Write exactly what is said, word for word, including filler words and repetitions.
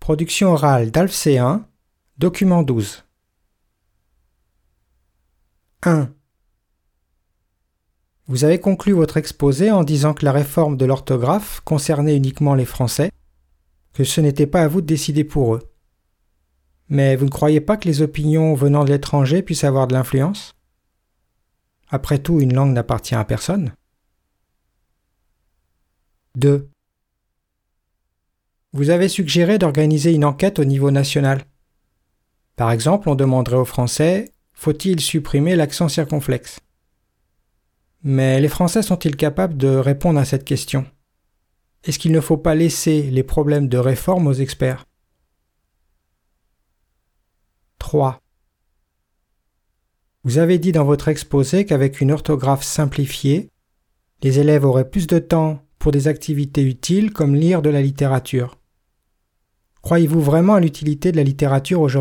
Production orale d'Alf C un, document douze. un. Vous avez conclu votre exposé en disant que la réforme de l'orthographe concernait uniquement les Français, que ce n'était pas à vous de décider pour eux. Mais vous ne croyez pas que les opinions venant de l'étranger puissent avoir de l'influence ? Après tout, une langue n'appartient à personne. deux. Vous avez suggéré d'organiser une enquête au niveau national. Par exemple, on demanderait aux Français « Faut-il supprimer l'accent circonflexe ?» Mais les Français sont-ils capables de répondre à cette question ? Est-ce qu'il ne faut pas laisser les problèmes de réforme aux experts ? trois. Vous avez dit dans votre exposé qu'avec une orthographe simplifiée, les élèves auraient plus de temps pour des activités utiles comme lire de la littérature. Croyez-vous vraiment à l'utilité de la littérature aujourd'hui ?